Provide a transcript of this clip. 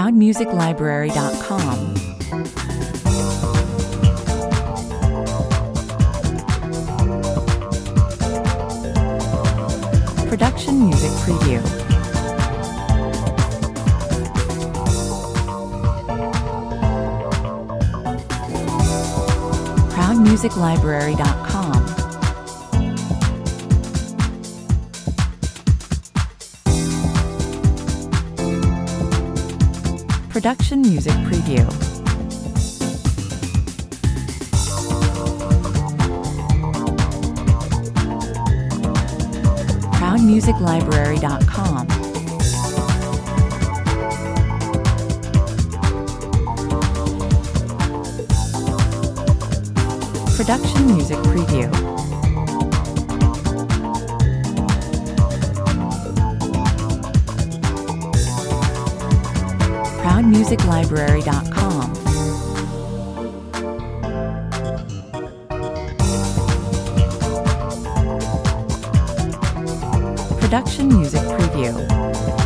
ProudMusicLibrary.com. Production Music Preview. ProudMusicLibrary.com. Production Music Preview. ProudMusicLibrary.com. Production Music Preview. ProudMusicLibrary.com. Production Music Preview.